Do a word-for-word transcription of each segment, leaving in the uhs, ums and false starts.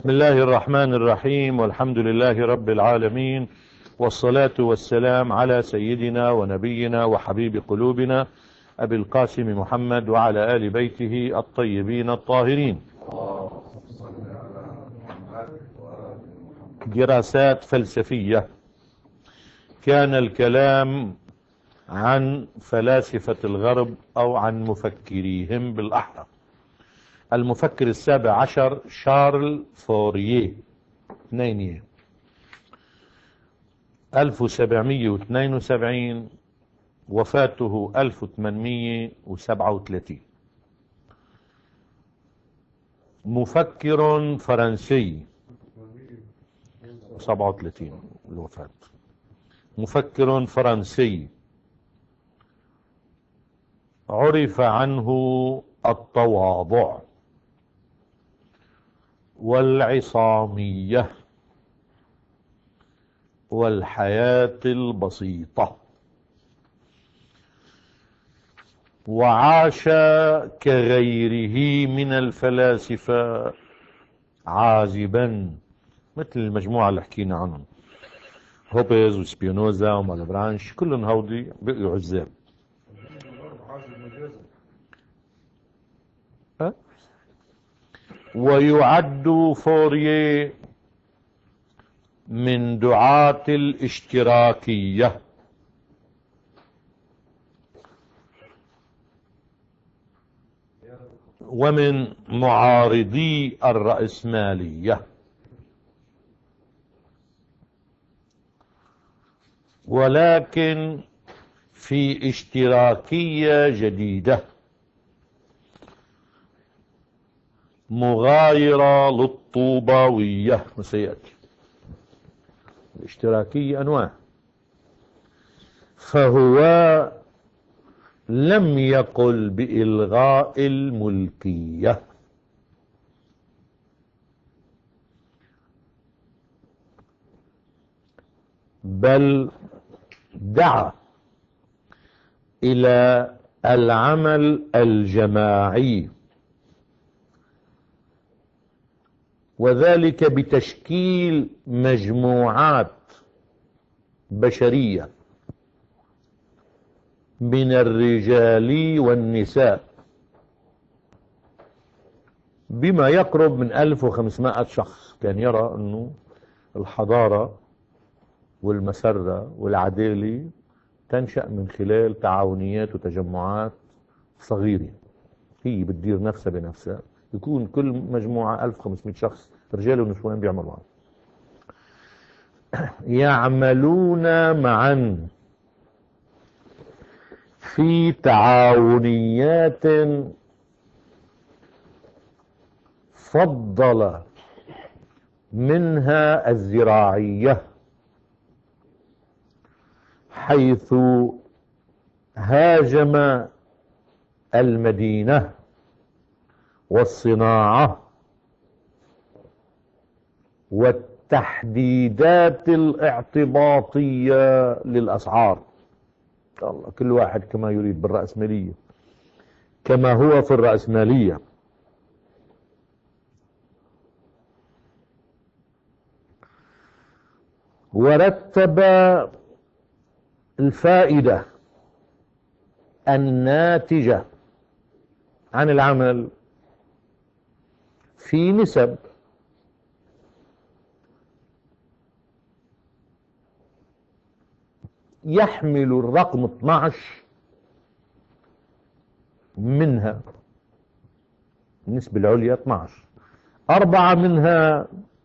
بسم الله الرحمن الرحيم، والحمد لله رب العالمين، والصلاة والسلام على سيدنا ونبينا وحبيب قلوبنا أبي القاسم محمد وعلى آل بيته الطيبين الطاهرين. دراسات فلسفية. كان الكلام عن فلاسفة الغرب أو عن مفكريهم بالأحرى. المفكر السابع عشر شارل فوريه اثنين ألف وسبعمئة واثنين وسبعين، وفاته ألف وثمانمئة وسبعة وثلاثين. مفكر فرنسي سبعة وثلاثين الوفاة. مفكر فرنسي عرف عنه التواضع والعصامية والحياة البسيطة، وعاش كغيره من الفلاسفة عازبا، مثل المجموعة اللي حكينا عنهم، هوبيز وسبينوزا ومالبرانش، كلهم هودي بقوا عزاب. ويعد فوريه من دعاة الاشتراكية، ومن معارضي الرأسمالية، ولكن في اشتراكية جديدة مغايرة للطوباوية، وسيأتي الاشتراكية أنواع. فهو لم يقل بإلغاء الملكية، بل دعا إلى العمل الجماعي، وذلك بتشكيل مجموعات بشرية من الرجال والنساء بما يقرب من ألف وخمسمائة شخص. كان يرى أنه الحضارة والمسرة والعدالة تنشأ من خلال تعاونيات وتجمعات صغيرة، هي بتدير نفسها بنفسها، يكون كل مجموعة ألف وخمسمائة شخص رجال ونسوان بيعملوا معا، يعملون معا في تعاونيات فضل منها الزراعية، حيث هاجم المدينة والصناعة والتحديدات الاعتباطية للأسعار. الله، كل واحد كما يريد بالرأسمالية، كما هو في الرأسمالية. ورتب الفائدة الناتجة عن العمل في نسب، يحمل الرقم اثني عشر منها، النسبة العليا اثني عشر، أربعة منها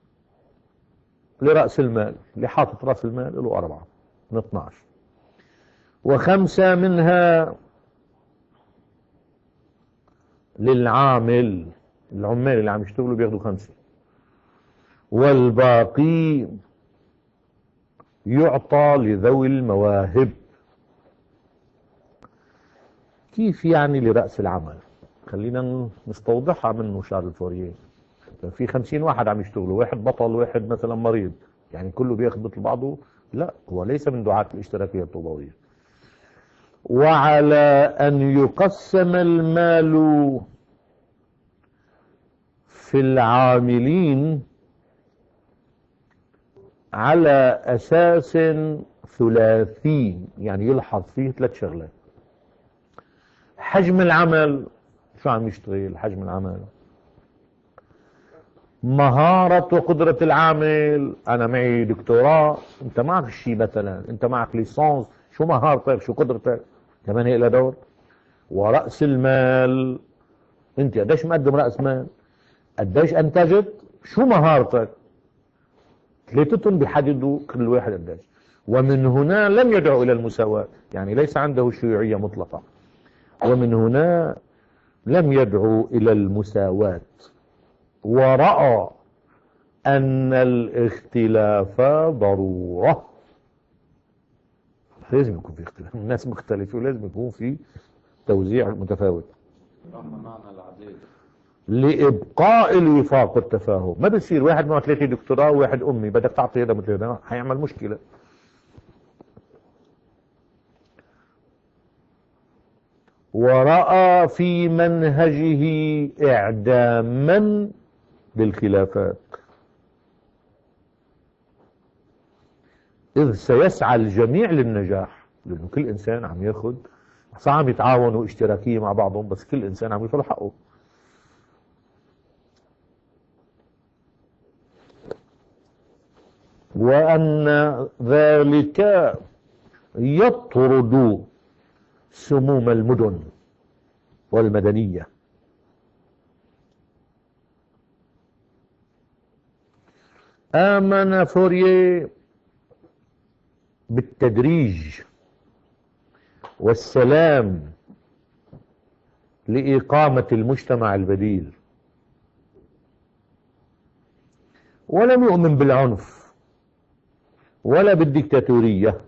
لرأس المال، اللي حاطط رأس المال له أربعة من اثني عشر، وخمسة منها للعامل، العمال اللي عم يشتغلوا بياخدوا خمسة، والباقي يعطى لذوي المواهب. كيف يعني لرأس العمل؟ خلينا نستوضحها منه شارل فوريه. في خمسين واحد عم يشتغلوا، واحد بطل، واحد مثلا مريض، يعني كله بياخد مثل بعضه؟ لا، هو ليس من دعاة الاشتراكية الطوباوية. وعلى أن يقسم المال في العاملين على أساس ثلاثي، يعني يلحظ فيه ثلاث شغلات. حجم العمل، شو عم يشتغل، حجم العمل، مهارة وقدرة العامل. أنا معي دكتوراه، أنت معك شيء مثلا، أنت معك ليسانس، شو مهارتك، شو قدرتك، كمان هي لها دور. ورأس المال، أنت قديش مقدم رأس مال، قديش أنتجت، شو مهارتك. ثلاثتهم بيحددوا كل واحد قديش. ومن هنا لم يدعو إلى المساواة، يعني ليس عنده شيوعية مطلقة. ومن هنا لم يدعو إلى المساواة، ورأى أن الاختلاف ضرورة. لازم يكون في اختلاف، الناس مختلفة ولازم يكون في توزيع متفاوت لإبقاء الوفاق والتفاهم. ما بصير واحد معه ثلاثة دكتوراه وواحد أمي بدك تعطي هذا مثل هذا، حيعمل مشكلة. ورأى في منهجه إعداما للخلافات، إذ سيسعى الجميع للنجاح، لأنه كل إنسان عم ياخد، صعب يتعاونوا اشتراكية مع بعضهم، بس كل إنسان عم ياخد حقه. وأن ذلك يطرد سموم المدن والمدنية. آمن فوريه بالتدريج والسلام لإقامة المجتمع البديل، ولم يؤمن بالعنف ولا بالديكتاتورية.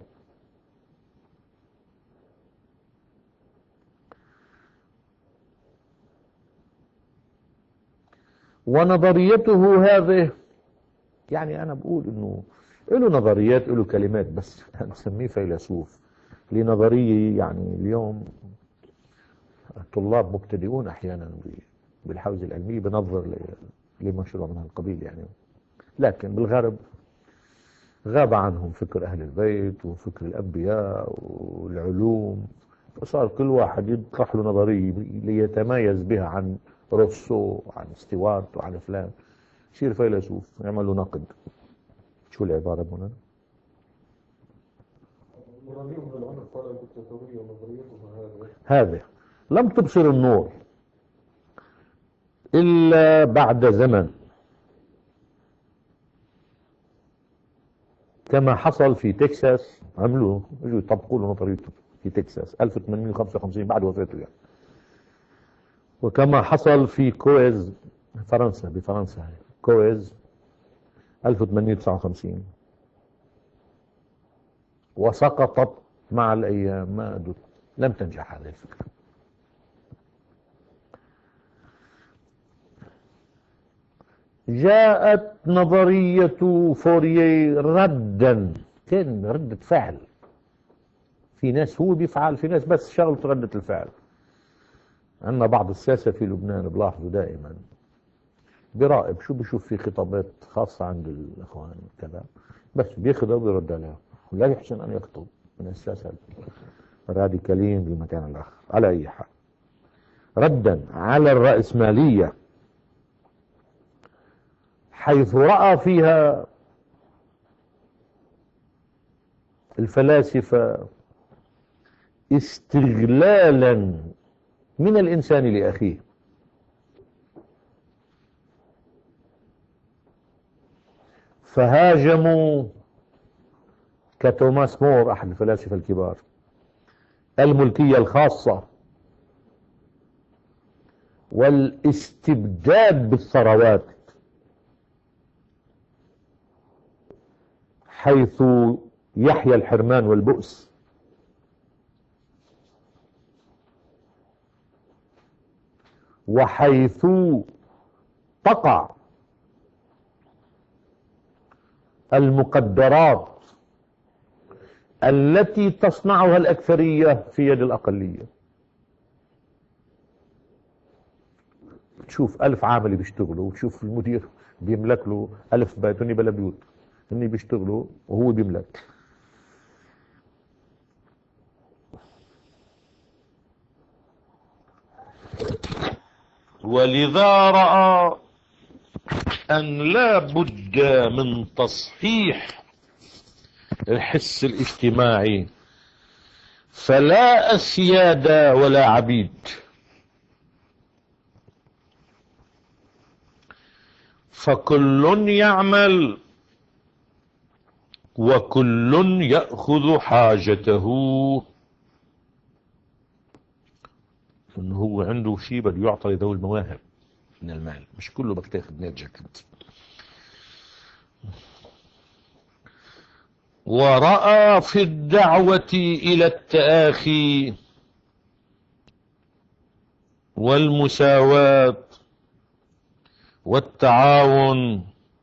ونظريته هذه، يعني أنا بقول إنه له نظريات، له كلمات، بس نسميه فيلسوف. لنظرية يعني اليوم الطلاب مبتدئون أحيانا بالحوزة العلمية بنظر لمشروع من هالقبيل يعني، لكن بالغرب غاب عنهم فكر أهل البيت وفكر الأنبياء والعلوم، فصار كل واحد يطرح له نظرية ليتميز بها عن روسو وعن ستيوارت وعن فلان، يصير فيلسوف يعمل له نقد. شو العبارة هنا؟ هذا لم تبصر النور إلا بعد زمن، كما حصل في تكساس. عملوا يجوا يطبقوا له نظريته في تكساس ألف وثمانمئة وخمسة وخمسين بعد وفاته يعني. وكما حصل في كويز فرنسا، بفرنسا كويز ألف وثمانمئة وتسعة وخمسين، وسقطت مع الأيام، ما لم تنجح هذه الفكرة. جاءت نظرية فوريه ردا، كان ردة فعل. في ناس هو بيفعل، في ناس بس شغلته ردة الفعل. عندنا بعض الساسة في لبنان بلاحظوا دائما براقب شو بيشوف في خطابات خاصة عند الأخوان كذا، بس بياخذها وبيرد عليها، ولا يحسن أن يخطب من الساسة الراديكاليين بالمكان الآخر. على أي حال، ردا على الرأسمالية حيث رأى فيها الفلاسفة استغلالا من الإنسان لأخيه. فهاجموا كتوماس مور أحد الفلاسفة الكبار الملكية الخاصة والاستبداد بالثروات، حيث يحيى الحرمان والبؤس. وحيث تقع المقدرات التي تصنعها الأكثرية في يد الأقلية. تشوف ألف عامل بيشتغلوا، وتشوف المدير بيملك له ألف بيت بلا بيوت، هني بيشتغلوا وهو بيملك. ولذا رأى أن لا بد من تصحيح الحس الاجتماعي، فلا أسياد ولا عبيد، فكل يعمل وكل يأخذ حاجته. إنه هو عنده شيء بده يعطي ذوي المواهب من المال، مش كله بدك تاخذ نيت جاكيت. ورأى في الدعوة إلى التآخي والمساواة والتعاون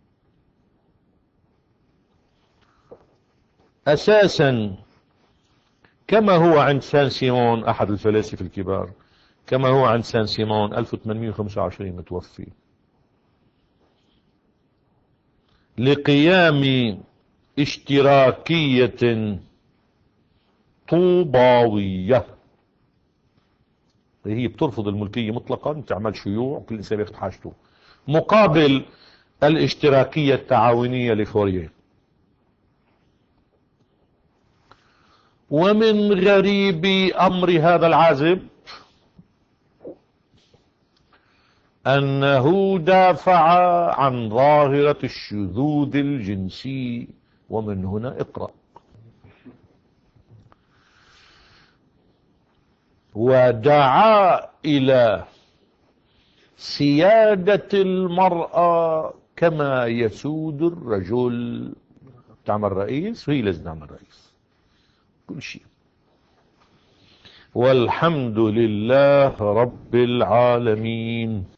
أساسا، كما هو عند سان سيمون أحد الفلاسفة الكبار، كما هو عند سان سيمون ألف وثمانمئة وخمسة وعشرين متوفي، لقيام اشتراكية طوباوية. هي بترفض الملكية مطلقا، بتعمل شيوع كل إنسان ياخذ حاجته، مقابل الاشتراكية التعاونية لفوريه. ومن غريب أمر هذا العازب أنه دافع عن ظاهرة الشذوذ الجنسي، ومن هنا اقرأ. ودعا إلى سيادة المرأة كما يسود الرجل. تعمل رئيس وهي لازم تعمل رئيس كل شيء. والحمد لله رب العالمين.